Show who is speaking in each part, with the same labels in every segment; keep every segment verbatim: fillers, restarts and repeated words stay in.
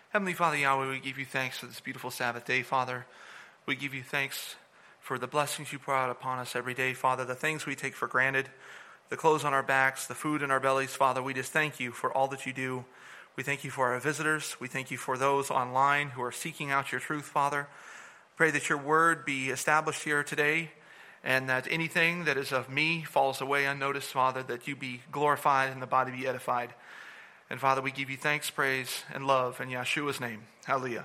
Speaker 1: Heavenly Father, Yahweh, we give you thanks for this beautiful Sabbath day, Father. We give you thanks for the blessings you pour out upon us every day, Father, the things we take for granted, the clothes on our backs, the food in our bellies, Father. We just thank you for all that you do. We thank you for our visitors. We thank you for those online who are seeking out your truth, Father. Pray that your word be established here today, and that anything that is of me falls away unnoticed, Father, that you be glorified and the body be edified. And Father, we give you thanks, praise, and love in Yeshua's name. Hallelujah.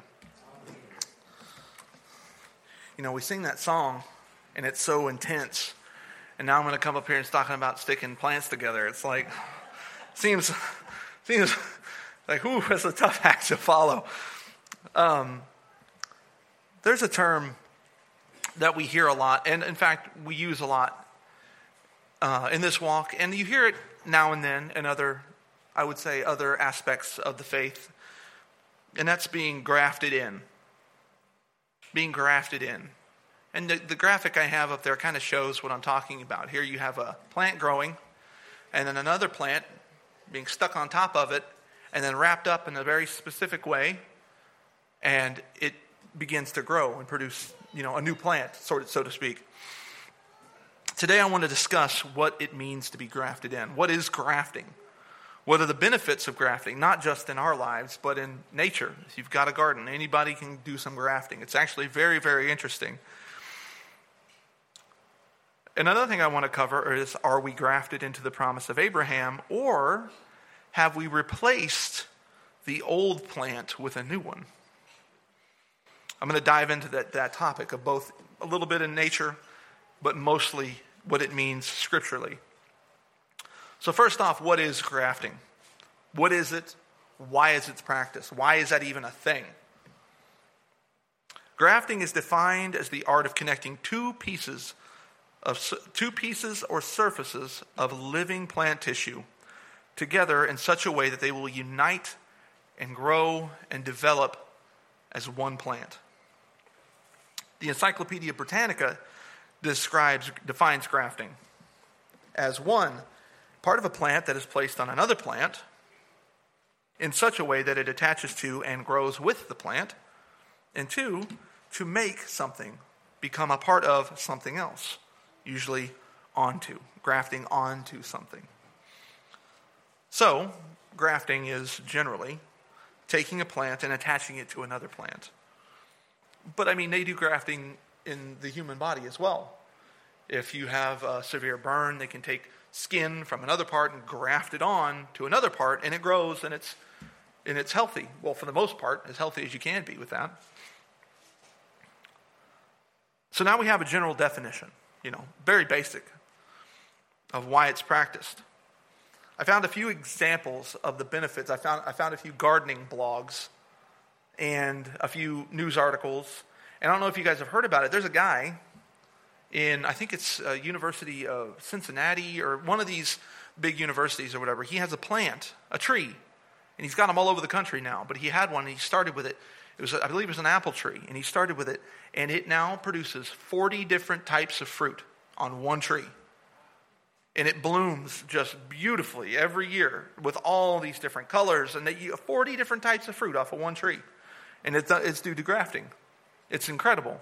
Speaker 1: You know, we sing that song, and it's so intense. And now I'm going to come up here and talking about sticking plants together. It's like, seems, seems like, ooh, it's a tough act to follow. Um, there's a term that we hear a lot, and in fact, we use a lot uh, in this walk. And you hear it now and then in other I would say, other aspects of the faith, and that's being grafted in. Being grafted in. And the, the graphic I have up there kind of shows what I'm talking about. Here you have a plant growing, and then another plant being stuck on top of it, and then wrapped up in a very specific way, and it begins to grow and produce, you know, a new plant, sort of, so to speak. Today I want to discuss what it means to be grafted in. What is grafting? What are the benefits of grafting, not just in our lives, but in nature? If you've got a garden, anybody can do some grafting. It's actually very, very interesting. Another thing I want to cover is, are we grafted into the promise of Abraham, or have we replaced the old plant with a new one? I'm going to dive into that, that topic of both a little bit in nature, but mostly what it means scripturally. So first off, what is grafting? What is it? Why is it practiced? Why is that even a thing? Grafting is defined as the art of connecting two pieces of two pieces or surfaces of living plant tissue together in such a way that they will unite and grow and develop as one plant. The Encyclopedia Britannica describes defines grafting as one, part of a plant that is placed on another plant in such a way that it attaches to and grows with the plant. And two, to make something become a part of something else, usually onto, grafting onto something. So, grafting is generally taking a plant and attaching it to another plant. But I mean, they do grafting in the human body as well. If you have a severe burn, they can take skin from another part and graft it on to another part, and it grows, and it's and it's healthy. Well, for the most part, as healthy as you can be with that. So now we have a general definition, you know, very basic, of why it's practiced. I found a few examples of the benefits. I found I found a few gardening blogs and a few news articles. And I don't know if you guys have heard about it. There's a guy in, I think it's uh, University of Cincinnati or one of these big universities or whatever. He has a plant, a tree, and he's got them all over the country now. But he had one, and he started with it. It was, I believe it was an apple tree, and he started with it, and it now produces forty different types of fruit on one tree. And it blooms just beautifully every year with all these different colors, and they you forty different types of fruit off of one tree. And it's, it's due to grafting. It's incredible.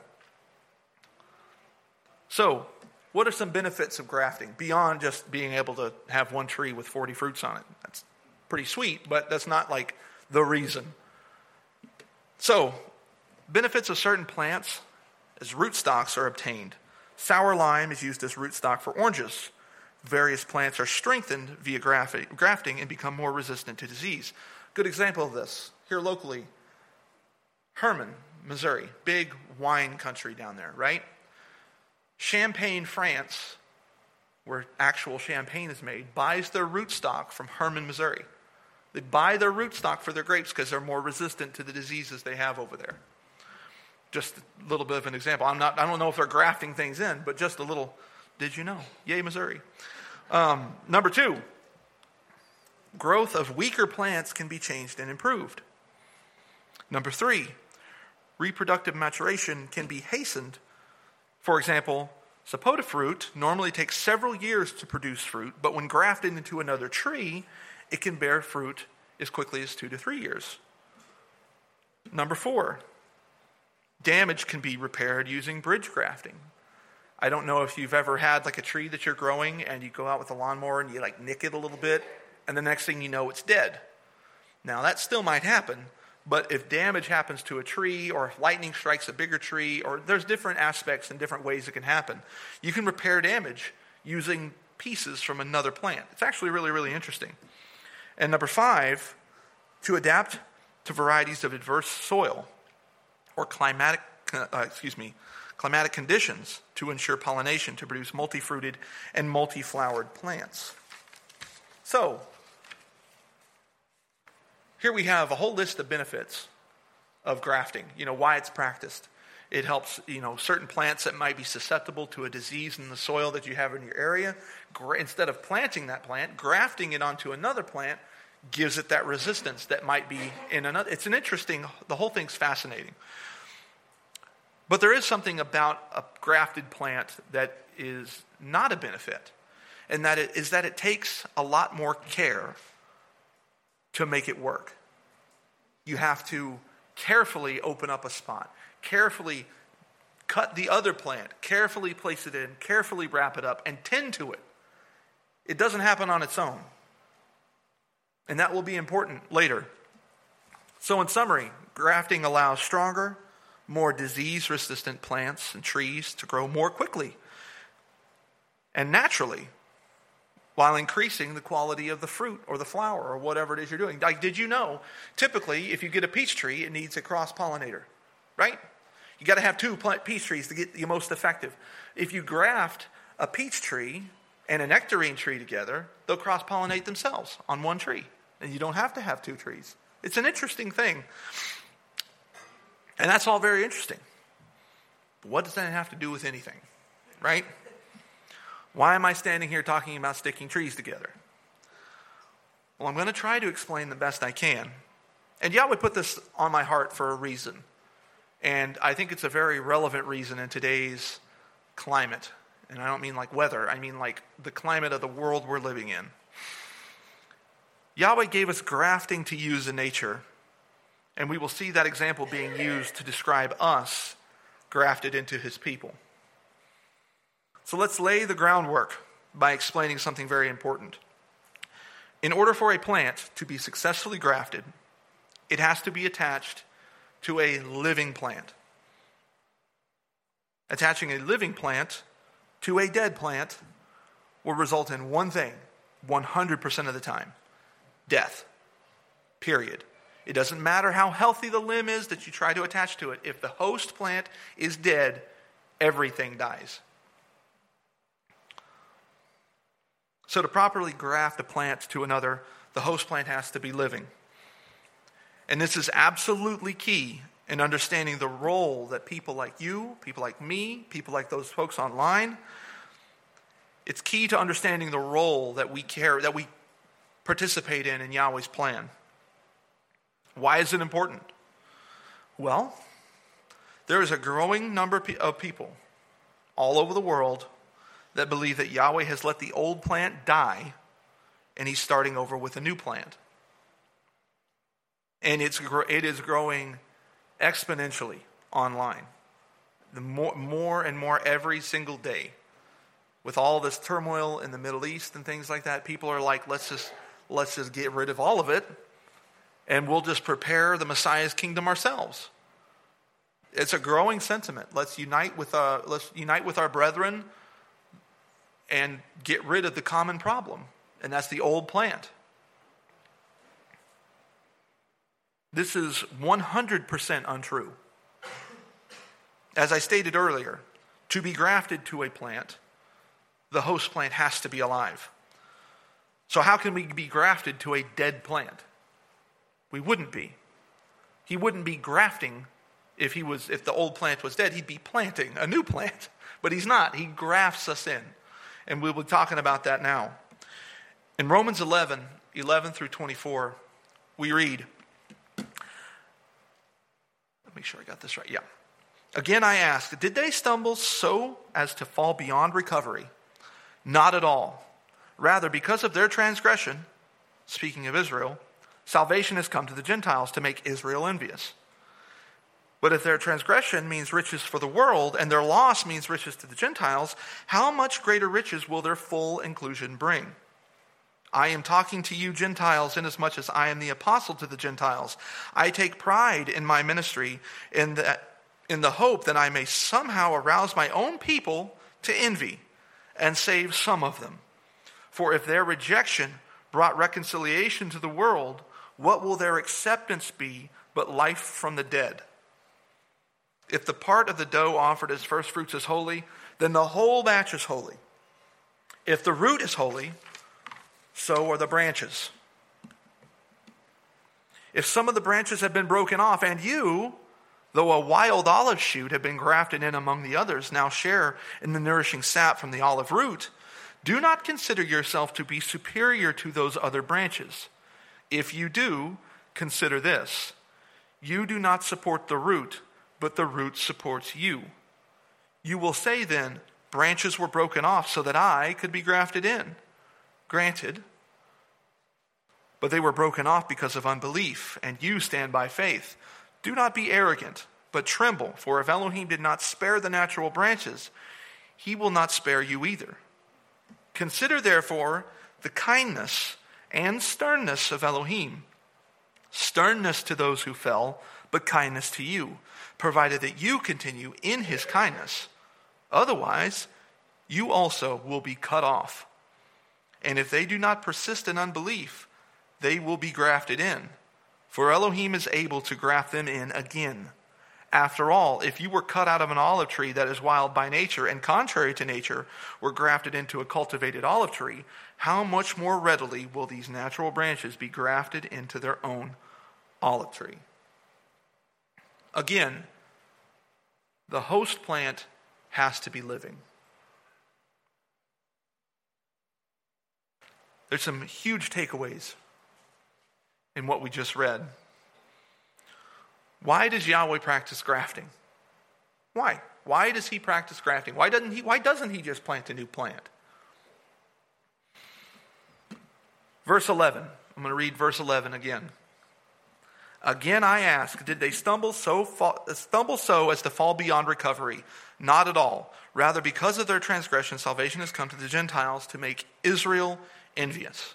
Speaker 1: So, what are some benefits of grafting beyond just being able to have one tree with forty fruits on it? That's pretty sweet, but that's not like the reason. So, benefits of certain plants as rootstocks are obtained. Sour lime is used as rootstock for oranges. Various plants are strengthened via grafting and become more resistant to disease. Good example of this, here locally, Herman, Missouri, big wine country down there, right? Champagne, France, where actual champagne is made, buys their rootstock from Herman, Missouri. They buy their rootstock for their grapes because they're more resistant to the diseases they have over there. Just a little bit of an example. I'm not, I don't know if they're grafting things in, but just a little, did you know? Yay, Missouri. Um, number two, growth of weaker plants can be changed and improved. Number three, reproductive maturation can be hastened. For example, sapota fruit normally takes several years to produce fruit, but when grafted into another tree, it can bear fruit as quickly as two to three years. Number four, damage can be repaired using bridge grafting. I don't know if you've ever had like a tree that you're growing and you go out with a lawnmower and you like nick it a little bit and the next thing you know it's dead. Now that still might happen, but if damage happens to a tree or if lightning strikes a bigger tree, or there's different aspects and different ways it can happen, you can repair damage using pieces from another plant. It's actually really, really interesting. And number five, to adapt to varieties of adverse soil or climatic, uh, excuse me, climatic conditions to ensure pollination to produce multi-fruited and multi-flowered plants. So, here we have a whole list of benefits of grafting, you know, why it's practiced. It helps, you know, certain plants that might be susceptible to a disease in the soil that you have in your area. Gra- instead of planting that plant, grafting it onto another plant gives it that resistance that might be in another. It's an interesting, the whole thing's fascinating. But there is something about a grafted plant that is not a benefit, and that it, is that it takes a lot more care to make it work. You have to carefully open up a spot, carefully cut the other plant, carefully place it in, carefully wrap it up, and tend to it. It doesn't happen on its own. And that will be important later. So in summary, grafting allows stronger, more disease-resistant plants and trees to grow more quickly and naturally, while increasing the quality of the fruit or the flower or whatever it is you're doing. Like, did you know, typically, if you get a peach tree, it needs a cross-pollinator, right? You got to have two peach trees to get the most effective. If you graft a peach tree and a nectarine tree together, they'll cross-pollinate themselves on one tree, and you don't have to have two trees. It's an interesting thing, and that's all very interesting. But what does that have to do with anything, right? Why am I standing here talking about sticking trees together? Well, I'm going to try to explain the best I can. And Yahweh put this on my heart for a reason. And I think it's a very relevant reason in today's climate. And I don't mean like weather. I mean like the climate of the world we're living in. Yahweh gave us grafting to use in nature. And we will see that example being used to describe us grafted into his people. So let's lay the groundwork by explaining something very important. In order for a plant to be successfully grafted, it has to be attached to a living plant. Attaching a living plant to a dead plant will result in one thing, one hundred percent of the time: death. Period. It doesn't matter how healthy the limb is that you try to attach to it. If the host plant is dead, everything dies. So to properly graft a plant to another, the host plant has to be living. And this is absolutely key in understanding the role that people like you, people like me, people like those folks online, it's key to understanding the role that we care, that we participate in in Yahweh's plan. Why is it important? Well, there is a growing number of people all over the world that believe that Yahweh has let the old plant die and he's starting over with a new plant. And it's it is growing exponentially online. The more, more and more every single day. With all this turmoil in the Middle East and things like that, people are like, let's just let's just get rid of all of it and we'll just prepare the Messiah's kingdom ourselves. It's a growing sentiment. Let's unite with uh, let's unite with our brethren and get rid of the common problem, and that's the old plant. This is one hundred percent untrue. As I stated earlier, to be grafted to a plant, the host plant has to be alive. So how can we be grafted to a dead plant? We wouldn't be. He wouldn't be grafting if he was if the old plant was dead. He'd be planting a new plant, but he's not. He grafts us in. And we'll be talking about that now. In Romans eleven, eleven through twenty-four, we read, let me make sure I got this right. Yeah. Again, I ask, did they stumble so as to fall beyond recovery? Not at all. Rather, because of their transgression, speaking of Israel, salvation has come to the Gentiles to make Israel envious. But if their transgression means riches for the world, and their loss means riches to the Gentiles, how much greater riches will their full inclusion bring? I am talking to you Gentiles inasmuch as I am the apostle to the Gentiles. I take pride in my ministry in the, in the hope that I may somehow arouse my own people to envy and save some of them. For if their rejection brought reconciliation to the world, what will their acceptance be but life from the dead? If the part of the dough offered as first fruits is holy, then the whole batch is holy. If the root is holy, so are the branches. If some of the branches have been broken off, and you, though a wild olive shoot, have been grafted in among the others, now share in the nourishing sap from the olive root, do not consider yourself to be superior to those other branches. If you do, consider this: you do not support the root, but the root supports you. You will say then, branches were broken off so that I could be grafted in. Granted, but they were broken off because of unbelief, and you stand by faith. Do not be arrogant, but tremble, for if Elohim did not spare the natural branches, he will not spare you either. Consider therefore the kindness and sternness of Elohim. Sternness to those who fell, but kindness to you, provided that you continue in his kindness. Otherwise, you also will be cut off. And if they do not persist in unbelief, they will be grafted in. For Elohim is able to graft them in again. After all, if you were cut out of an olive tree that is wild by nature and contrary to nature were grafted into a cultivated olive tree, how much more readily will these natural branches be grafted into their own olive tree? Again, the host plant has to be living. There's some huge takeaways in what we just read. Why does Yahweh practice grafting? Why? Why does he practice grafting? Why doesn't he, why doesn't he just plant a new plant? Verse eleven. I'm going to read verse eleven again. Again I ask, did they stumble so fall, stumble so as to fall beyond recovery? Not at all. Rather, because of their transgression, salvation has come to the Gentiles to make Israel envious.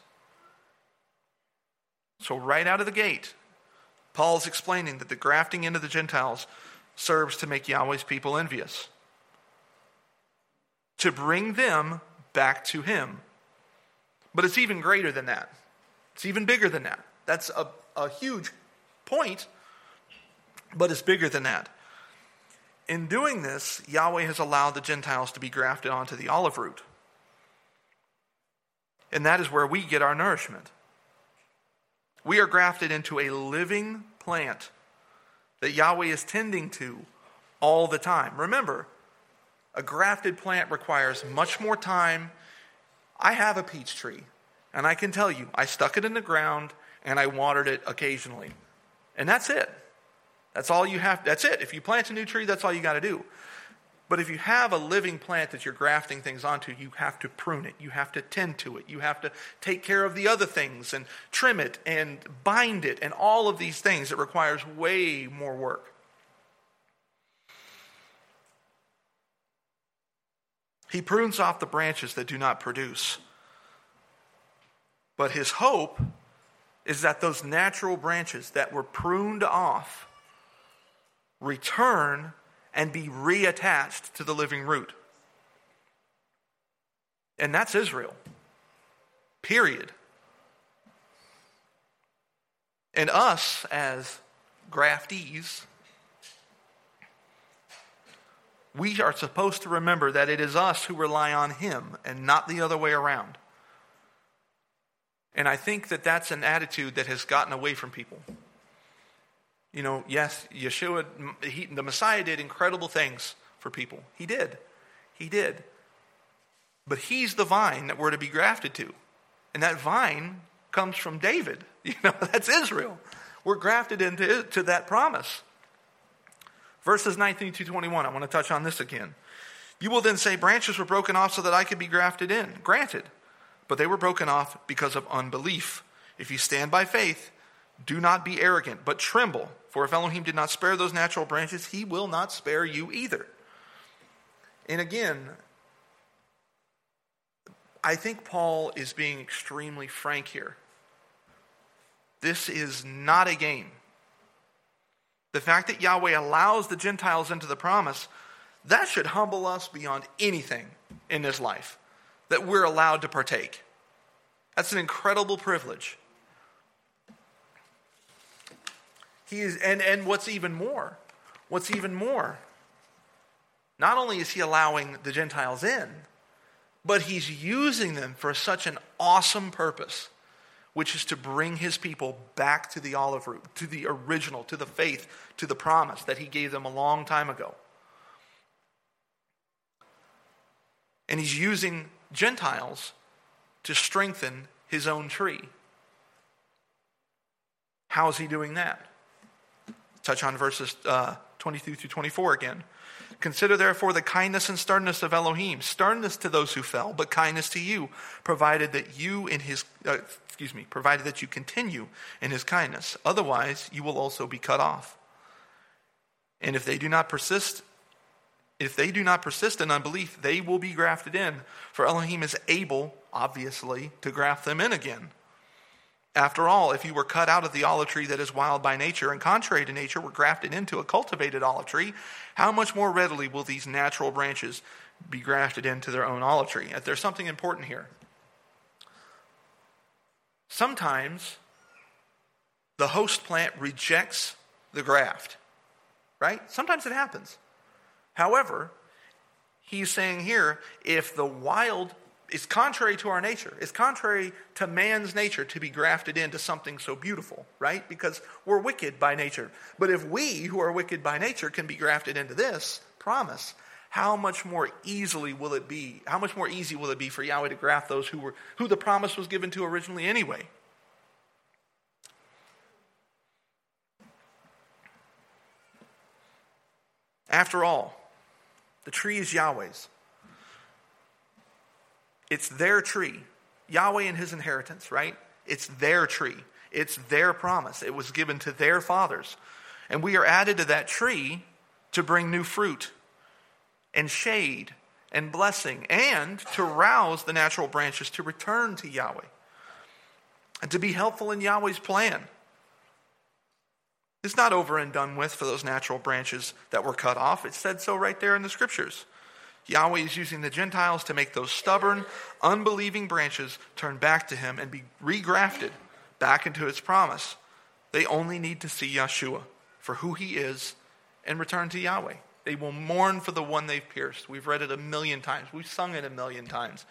Speaker 1: So right out of the gate, Paul's explaining that the grafting into the Gentiles serves to make Yahweh's people envious, to bring them back to him. But it's even greater than that. It's even bigger than that. That's a, a huge point, but it's bigger than that. In doing this, Yahweh has allowed the Gentiles to be grafted onto the olive root. And that is where we get our nourishment. We are grafted into a living plant that Yahweh is tending to all the time. Remember, a grafted plant requires much more time. I have a peach tree, and I can tell you, I stuck it in the ground and I watered it occasionally. And that's it. That's all you have. That's it. If you plant a new tree, that's all you got to do. But if you have a living plant that you're grafting things onto, you have to prune it. You have to tend to it. You have to take care of the other things and trim it and bind it and all of these things. It requires way more work. He prunes off the branches that do not produce. But his hope is that those natural branches that were pruned off return and be reattached to the living root. And that's Israel. Period. And us as graftees, we are supposed to remember that it is us who rely on him and not the other way around. And I think that that's an attitude that has gotten away from people. You know, yes, Yeshua, he, the Messiah did incredible things for people. He did. He did. But he's the vine that we're to be grafted to. And that vine comes from David. You know, that's Israel. We're grafted into to that promise. Verses nineteen to twenty-one, I want to touch on this again. You will then say, branches were broken off so that I could be grafted in. Granted, but they were broken off because of unbelief. If you stand by faith, Do not be arrogant, but tremble. For if Elohim did not spare those natural branches, he will not spare you either. And again, I think Paul is being extremely frank here. This is not a game. The fact that Yahweh allows the Gentiles into the promise, that should humble us beyond anything in this life, that we're allowed to partake. That's an incredible privilege. He is, and, and what's even more, what's even more, not only is he allowing the Gentiles in, but he's using them for such an awesome purpose, which is to bring his people back to the olive root, to the original, to the faith, to the promise that he gave them a long time ago. And he's using Gentiles to strengthen his own tree. How is he doing that? Touch on verses uh, twenty-two through twenty-four again. Consider therefore the kindness and sternness of Elohim, sternness to those who fell, but kindness to you, provided that you in his uh, excuse me, provided that you continue in his kindness. Otherwise, you will also be cut off. And if they do not persist, if they do not persist in unbelief, they will be grafted in. For Elohim is able, obviously, to graft them in again. After all, if you were cut out of the olive tree that is wild by nature, and contrary to nature were grafted into a cultivated olive tree, how much more readily will these natural branches be grafted into their own olive tree? There's something important here. Sometimes the host plant rejects the graft, right? Sometimes it happens. However, he's saying here, if the wild is contrary to our nature, it's contrary to man's nature to be grafted into something so beautiful, right? Because we're wicked by nature. But if we, who are wicked by nature, can be grafted into this promise, how much more easily will it be? How much more easy will it be for Yahweh to graft those who were who the promise was given to originally anyway? After all, the tree is Yahweh's. It's their tree. Yahweh and his inheritance, right? It's their tree. It's their promise. It was given to their fathers. And we are added to that tree to bring new fruit and shade and blessing, and to rouse the natural branches to return to Yahweh and to be helpful in Yahweh's plan. It's not over and done with for those natural branches that were cut off. It said so right there in the scriptures. Yahweh is using the Gentiles to make those stubborn, unbelieving branches turn back to him and be regrafted back into his promise. They only need to see Yeshua for who he is and return to Yahweh. They will mourn for the one they've pierced. We've read it a million times. We've sung it a million times.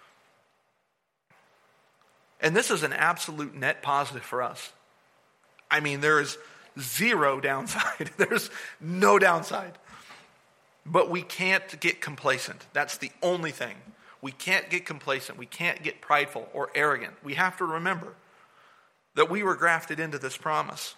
Speaker 1: And this is an absolute net positive for us. I mean, there is zero downside. There's no downside. But we can't get complacent. That's the only thing. We can't get complacent. We can't get prideful or arrogant. We have to remember that we were grafted into this promise.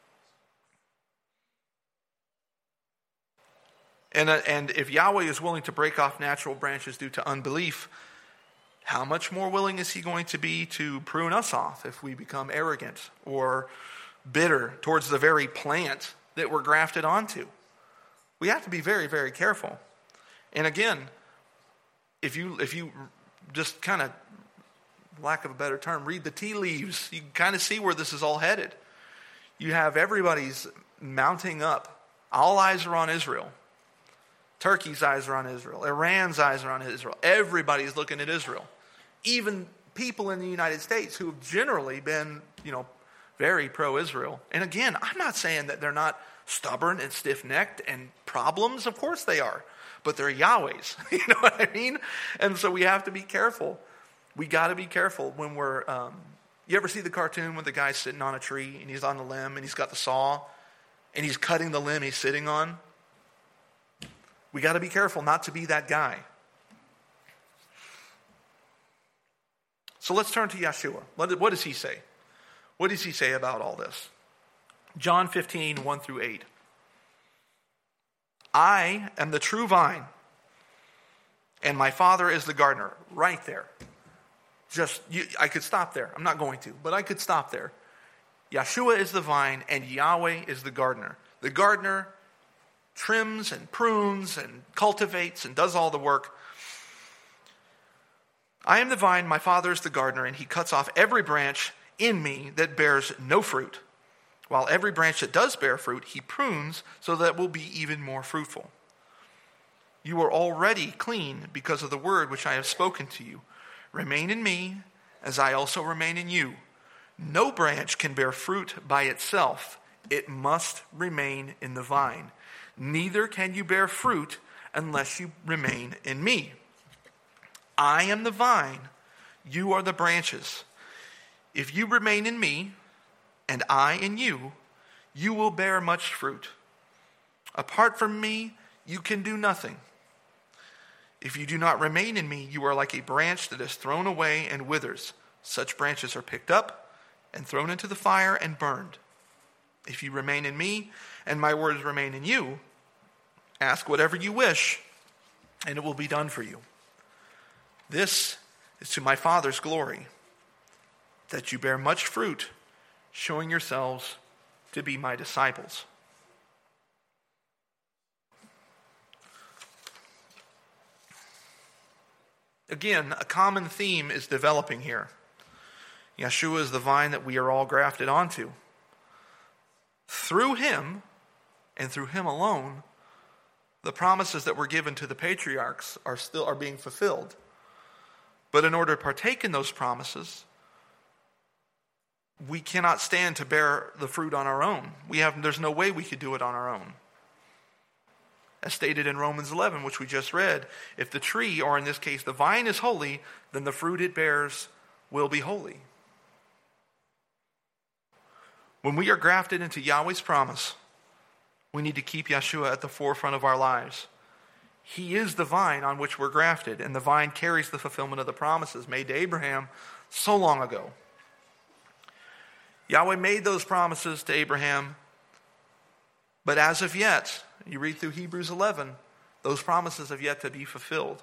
Speaker 1: And, uh, and if Yahweh is willing to break off natural branches due to unbelief, how much more willing is he going to be to prune us off if we become arrogant or bitter towards the very plant that we're grafted onto? We have to be very, very careful. And again, if you if you just kind of, lack of a better term, read the tea leaves, you can kind of see where this is all headed. You have everybody's mounting up. All eyes are on Israel. Turkey's eyes are on Israel. Iran's eyes are on Israel. Everybody's looking at Israel. Even people in the United States who have generally been, you know, very pro-Israel. And again, I'm not saying that they're not stubborn and stiff-necked and problems. Of course they are. But they're Yahweh's. You know what I mean? And so we have to be careful. We got to be careful when we're... Um, you ever see the cartoon when the guy's sitting on a tree and he's on the limb and he's got the saw and he's cutting the limb he's sitting on? We got to be careful not to be that guy. So let's turn to Yeshua. What, what does he say? What does he say about all this? John fifteen, one through eight. I am the true vine, and my Father is the gardener. Right there. Just, you, I could stop there. I'm not going to, but I could stop there. Yeshua is the vine and Yahweh is the gardener. The gardener trims and prunes and cultivates and does all the work. I am the vine, my Father is the gardener, and he cuts off every branch in me that bears no fruit, while every branch that does bear fruit, he prunes so that it will be even more fruitful. You are already clean because of the word which I have spoken to you. Remain in me, as I also remain in you. No branch can bear fruit by itself. It must remain in the vine. Neither can you bear fruit unless you remain in me. I am the vine, you are the branches. If you remain in me, and I in you, you will bear much fruit. Apart from me, you can do nothing. If you do not remain in me, you are like a branch that is thrown away and withers. Such branches are picked up and thrown into the fire and burned. If you remain in me, and my words remain in you, ask whatever you wish, and it will be done for you. This is to my Father's glory, that you bear much fruit, showing yourselves to be my disciples. Again, a common theme is developing here. Yeshua is the vine that we are all grafted onto. Through him, and through him alone, the promises that were given to the patriarchs are still are being fulfilled. But in order to partake in those promises, we cannot stand to bear the fruit on our own. We have there's no way we could do it on our own. As stated in Romans eleven, which we just read, if the tree, or in this case the vine, is holy, then the fruit it bears will be holy. When we are grafted into Yahweh's promise, we need to keep Yeshua at the forefront of our lives. He is the vine on which we're grafted, and the vine carries the fulfillment of the promises made to Abraham so long ago. Yahweh made those promises to Abraham, but as of yet, you read through Hebrews eleven, those promises have yet to be fulfilled.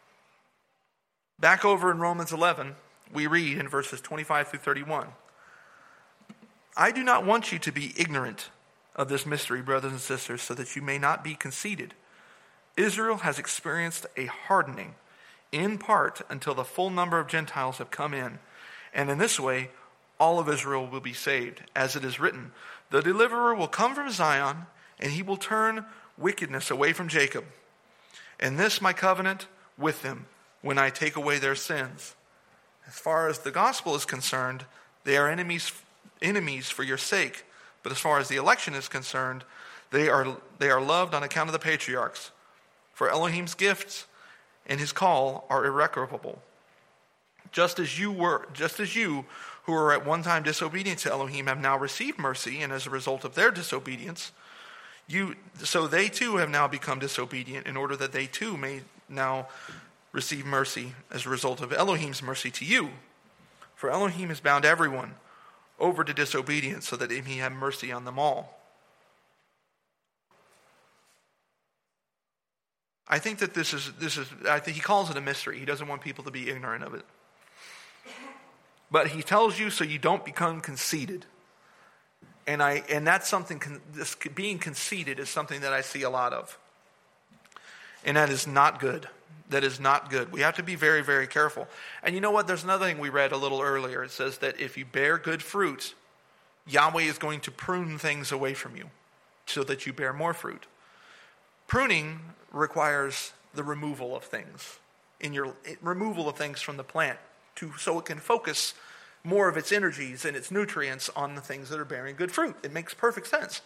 Speaker 1: Back over in Romans eleven, we read in verses twenty-five through thirty-one, I do not want you to be ignorant of this mystery, brothers and sisters, so that you may not be conceited. Israel has experienced a hardening, in part until the full number of Gentiles have come in, and in this way all of Israel will be saved. As it is written, the deliverer will come from Zion, and he will turn wickedness away from Jacob. And this my covenant with them when I take away their sins. As far as the gospel is concerned, they are enemies enemies for your sake. But as far as the election is concerned, they are they are loved on account of the patriarchs. For Elohim's gifts and his call are irrecoverable. Just as you were, just as you who were at one time disobedient to Elohim have now received mercy, and as a result of their disobedience, you so they too have now become disobedient, in order that they too may now receive mercy as a result of Elohim's mercy to you. For Elohim has bound everyone over to disobedience, so that he may have mercy on them all. I think that this is this is I think he calls it a mystery. He doesn't want people to be ignorant of it. But he tells you so you don't become conceited. And I and that's something this being conceited is something that I see a lot of. And that is not good. That is not good. We have to be very, very careful. And you know what? There's another thing we read a little earlier. It says that if you bear good fruit, Yahweh is going to prune things away from you so that you bear more fruit. Pruning requires the removal of things, in your removal of things from the plant, to so it can focus more of its energies and its nutrients on the things that are bearing good fruit. It makes perfect sense.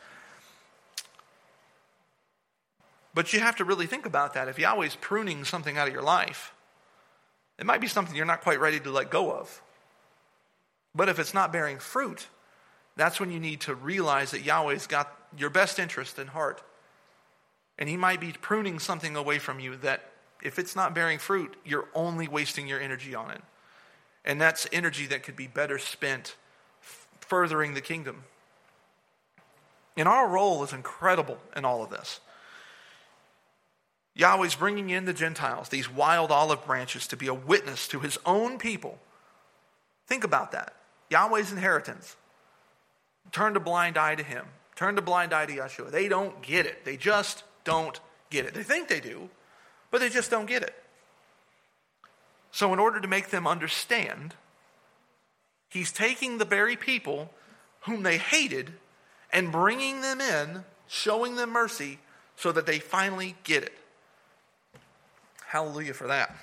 Speaker 1: But you have to really think about that. If Yahweh's pruning something out of your life, it might be something you're not quite ready to let go of. But if it's not bearing fruit, that's when you need to realize that Yahweh's got your best interest in heart. And he might be pruning something away from you that if it's not bearing fruit, you're only wasting your energy on it. And that's energy that could be better spent furthering the kingdom. And our role is incredible in all of this. Yahweh's bringing in the Gentiles, these wild olive branches, to be a witness to his own people. Think about that. Yahweh's inheritance. Turn a blind eye to him. Turn a blind eye to Yeshua. They don't get it. They just don't get it. They think they do, but they just don't get it. So in order to make them understand, he's taking the very people whom they hated and bringing them in, showing them mercy so that they finally get it. Hallelujah for that.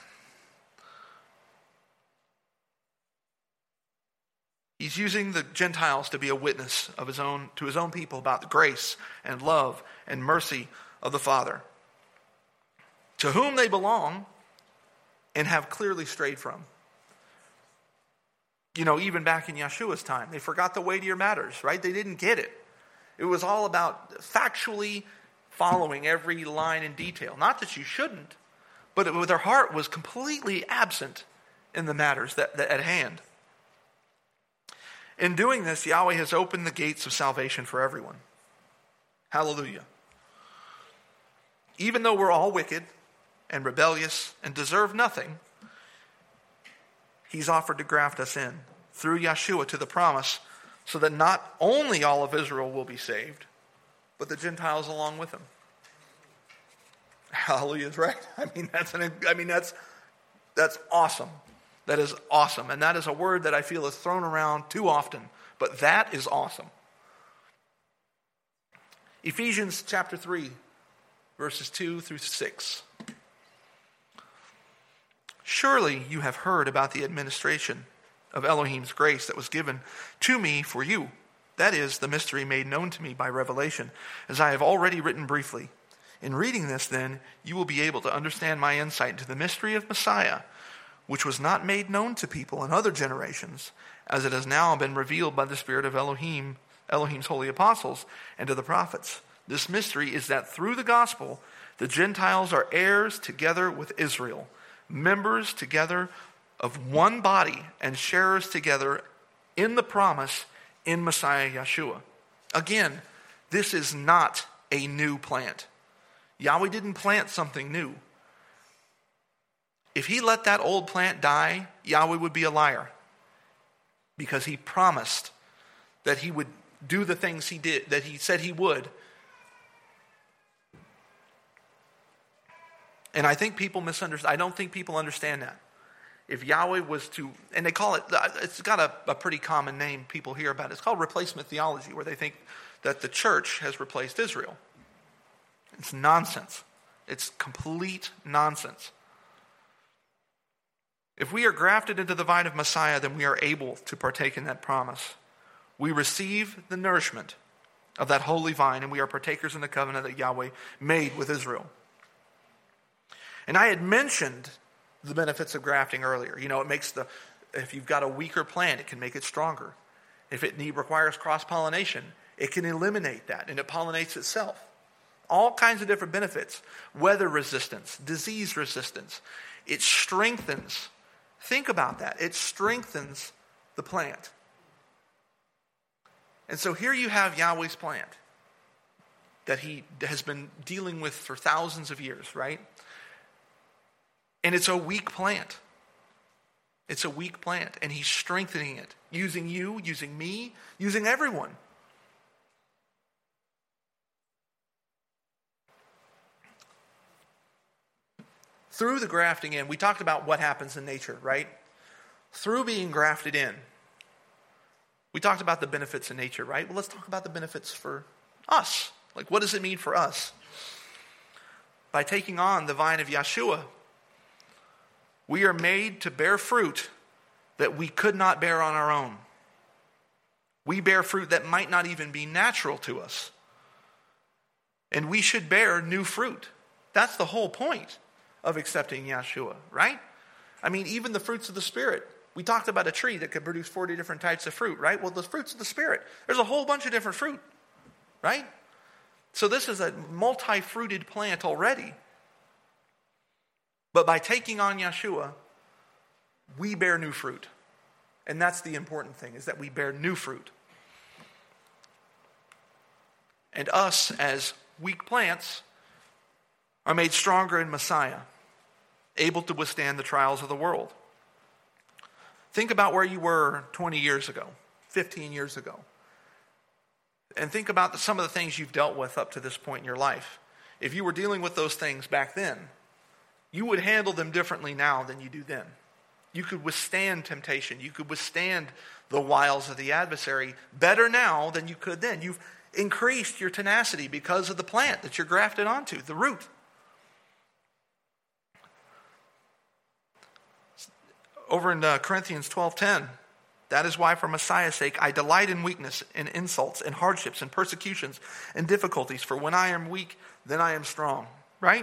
Speaker 1: He's using the Gentiles to be a witness of his own to his own people about the grace and love and mercy of the Father, to whom they belong and have clearly strayed from. You know, even back in Yeshua's time, they forgot the weightier matters, right? They didn't get it. It was all about factually following every line in detail. Not that you shouldn't, but it, their heart was completely absent in the matters that, that at hand. In doing this, Yahweh has opened the gates of salvation for everyone. Hallelujah. Even though we're all wicked and rebellious and deserve nothing, he's offered to graft us in through Yeshua to the promise so that not only all of Israel will be saved, but the Gentiles along with them. Hallelujah is right. I mean, that's an, I mean, that's, that's awesome. That is awesome. And that is a word that I feel is thrown around too often. But that is awesome. Ephesians chapter three, verses two through six. Surely you have heard about the administration of Elohim's grace that was given to me for you. That is, the mystery made known to me by revelation, as I have already written briefly. In reading this, then, you will be able to understand my insight into the mystery of Messiah, which was not made known to people in other generations, as it has now been revealed by the Spirit of Elohim, Elohim's holy apostles, and to the prophets. This mystery is that through the gospel, the Gentiles are heirs together with Israel, members together of one body, and sharers together in the promise in Messiah Yeshua. Again, this is not a new plant. Yahweh didn't plant something new. If he let that old plant die, Yahweh would be a liar. Because he promised that he would do the things he did, that he said he would. And I think people misunderstand. I don't think people understand that. If Yahweh was to, and they call it, it's got a, a pretty common name people hear about it. It's called replacement theology, where they think that the church has replaced Israel. It's nonsense. It's complete nonsense. If we are grafted into the vine of Messiah, then we are able to partake in that promise. We receive the nourishment of that holy vine, and we are partakers in the covenant that Yahweh made with Israel. And I had mentioned the benefits of grafting earlier. You know, it makes the, if you've got a weaker plant, it can make it stronger. If it need, requires cross-pollination, it can eliminate that, and it pollinates itself. All kinds of different benefits. Weather resistance, disease resistance. It strengthens. Think about that. It strengthens the plant. And so here you have Yahweh's plant that he has been dealing with for thousands of years, right? And it's a weak plant. It's a weak plant. And he's strengthening it. Using you, using me, using everyone. Through the grafting in, we talked about what happens in nature, right? Through being grafted in, we talked about the benefits in nature, right? Well, let's talk about the benefits for us. Like, what does it mean for us? By taking on the vine of Yeshua, we are made to bear fruit that we could not bear on our own. We bear fruit that might not even be natural to us. And we should bear new fruit. That's the whole point of accepting Yeshua, right? I mean, even the fruits of the Spirit. We talked about a tree that could produce forty different types of fruit, right? Well, the fruits of the Spirit, there's a whole bunch of different fruit, right? So this is a multi-fruited plant already. But by taking on Yeshua, we bear new fruit. And that's the important thing, is that we bear new fruit. And us, as weak plants, are made stronger in Messiah, able to withstand the trials of the world. Think about where you were twenty years ago, fifteen years ago. and think about the, some of the things you've dealt with up to this point in your life. If you were dealing with those things back then, you would handle them differently now than you do then. You could withstand temptation. You could withstand the wiles of the adversary better now than you could then. You've increased your tenacity because of the plant that you're grafted onto, the root. Over in uh, Corinthians twelve ten, that is why for Messiah's sake I delight in weakness, in insults, in hardships, in persecutions, in difficulties. For when I am weak, then I am strong. Right?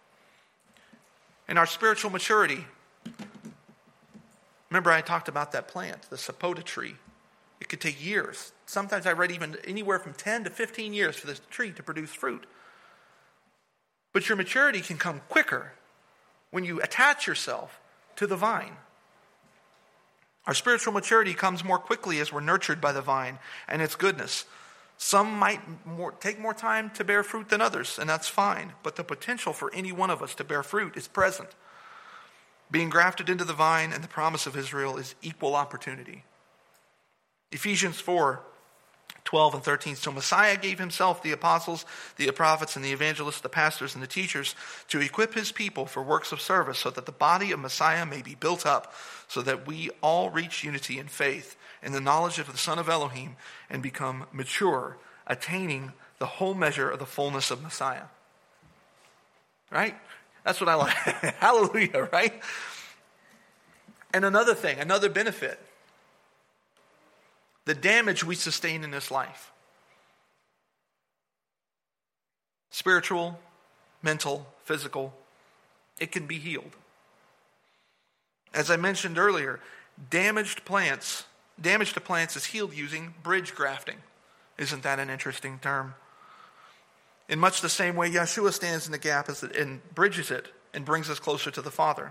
Speaker 1: In our spiritual maturity, remember I talked about that plant, the sapota tree. It could take years. Sometimes I read even anywhere from ten to fifteen years for this tree to produce fruit. But your maturity can come quicker when you attach yourself to the vine. Our spiritual maturity comes more quickly as we're nurtured by the vine and its goodness. Some might more, take more time to bear fruit than others, and that's fine. But the potential for any one of us to bear fruit is present. Being grafted into the vine and the promise of Israel is equal opportunity. Ephesians four, twelve and thirteen. So Messiah gave himself the apostles, the prophets, and the evangelists, the pastors, and the teachers to equip his people for works of service so that the body of Messiah may be built up, so that we all reach unity in faith in the knowledge of the Son of Elohim and become mature, attaining the whole measure of the fullness of Messiah. Right? That's what I like. Hallelujah, right? And another thing, another benefit. The damage we sustain in this life. Spiritual, mental, physical. It can be healed. As I mentioned earlier, damaged plants, damage to plants is healed using bridge grafting. Isn't that an interesting term? In much the same way, Yeshua stands in the gap and bridges it and brings us closer to the Father.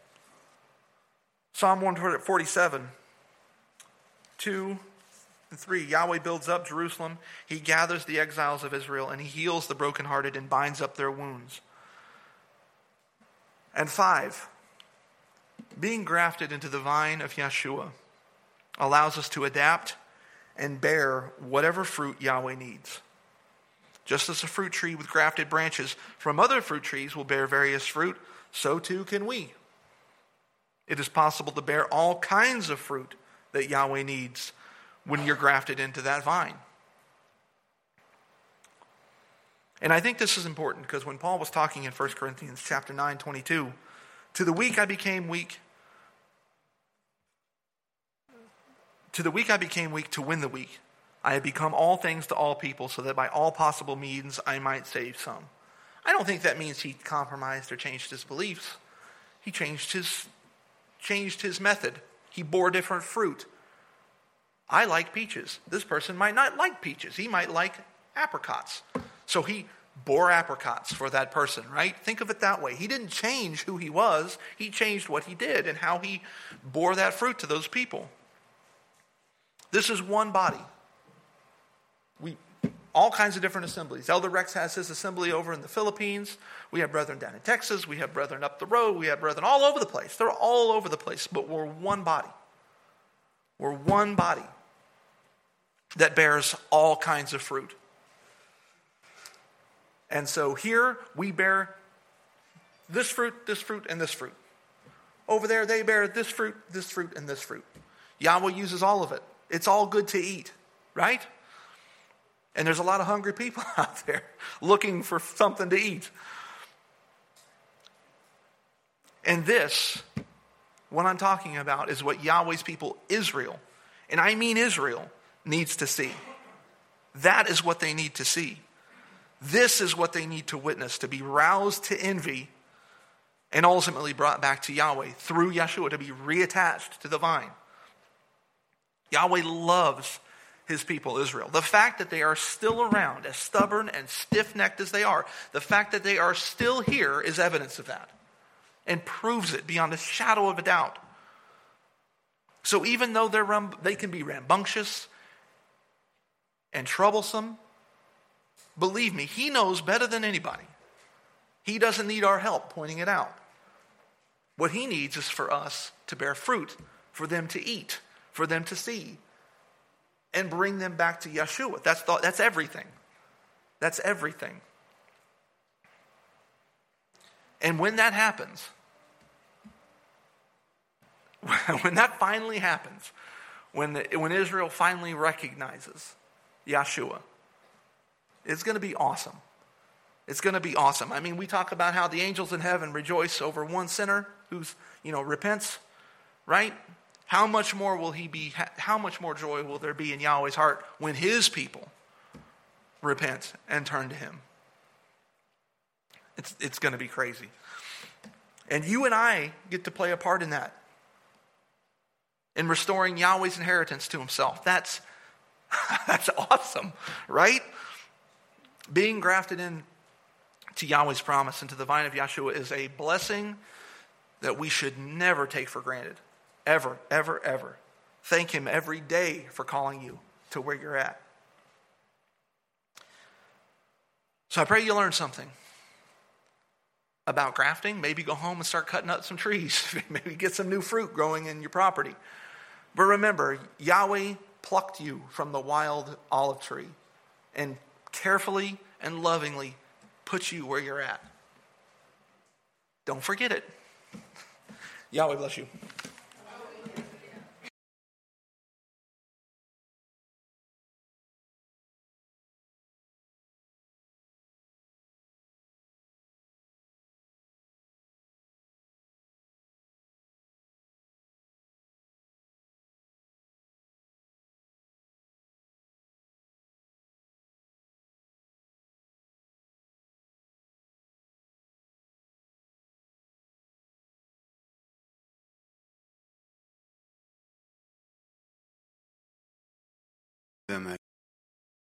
Speaker 1: Psalm one forty-seven, two and three. Yahweh builds up Jerusalem. He gathers the exiles of Israel, and he heals the brokenhearted and binds up their wounds. And five, being grafted into the vine of Yeshua allows us to adapt and bear whatever fruit Yahweh needs. Just as a fruit tree with grafted branches from other fruit trees will bear various fruit, so too can we. It is possible to bear all kinds of fruit that Yahweh needs when you're grafted into that vine. And I think this is important because when Paul was talking in First Corinthians chapter nine, twenty-two, to the weak I became weak. To the weak I became weak to win the weak. I have become all things to all people so that by all possible means I might save some. I don't think that means he compromised or changed his beliefs. He changed his, changed his method. He bore different fruit. I like peaches. This person might not like peaches. He might like apricots. So he bore apricots for that person, right? Think of it that way. He didn't change who he was. He changed what he did and how he bore that fruit to those people. This is one body. We all kinds of different assemblies. Elder Rex has his assembly over in the Philippines. We have brethren down in Texas. We have brethren up the road. We have brethren all over the place. They're all over the place, but we're one body. We're one body that bears all kinds of fruit. And so here we bear this fruit, this fruit, and this fruit. Over there they bear this fruit, this fruit, and this fruit. Yahweh uses all of it. It's all good to eat, right? And there's a lot of hungry people out there looking for something to eat. And this, what I'm talking about, is what Yahweh's people, Israel, and I mean Israel, needs to see. That is what they need to see. This is what they need to witness, to be roused to envy and ultimately brought back to Yahweh through Yeshua, to be reattached to the vine. Yahweh loves his people, Israel. The fact that they are still around, as stubborn and stiff-necked as they are, the fact that they are still here is evidence of that and proves it beyond a shadow of a doubt. So even though they're rum- they can be rambunctious and troublesome, believe me, he knows better than anybody. He doesn't need our help pointing it out. What he needs is for us to bear fruit, for them to eat, for them to see, and bring them back to Yeshua. That's, the, that's everything. That's everything. And when that happens, when that finally happens, when, the, when Israel finally recognizes Yeshua, it's going to be awesome. It's going to be awesome. I mean, we talk about how the angels in heaven rejoice over one sinner who's, you know, repents, right? How much more will he be, how much more joy will there be in Yahweh's heart when his people repent and turn to him? It's, it's going to be crazy. And you and I get to play a part in that, in restoring Yahweh's inheritance to himself. That's, that's awesome, right? Being grafted in to Yahweh's promise and to the vine of Yeshua is a blessing that we should never take for granted. Ever, ever, ever. Thank him every day for calling you to where you're at. So I pray you learn something about grafting. Maybe go home and start cutting up some trees. Maybe get some new fruit growing in your property. But remember, Yahweh plucked you from the wild olive tree and carefully and lovingly put you where you're at. Don't forget it. Yahweh bless you.
Speaker 2: them a